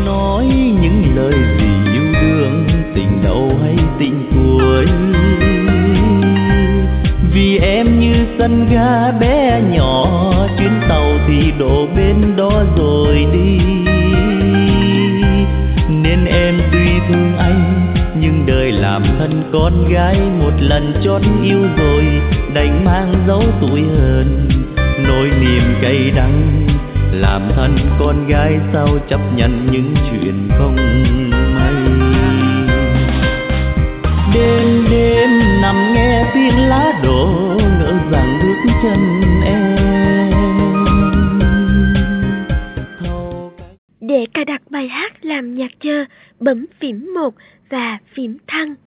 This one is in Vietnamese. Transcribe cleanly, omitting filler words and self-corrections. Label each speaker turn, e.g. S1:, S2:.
S1: nói những lời gì yêu đương, tình đầu hay tình cuối. Vì em như sân ga bé nhỏ, chuyến tàu thì đổ bên đó rồi đi. Nên em tuy thương anh, nhưng đời làm thân con gái một lần chót yêu rồi, đành mang dấu tuổi hờn, nỗi niềm cay đắng. Làm thân con gái sao chấp nhận những chuyện không may. Đêm đêm nằm nghe tiếng lá đổ, ngỡ rằng bước chân em.
S2: Để cài đặt bài hát làm nhạc chờ, bấm phím 1 và phím thăng.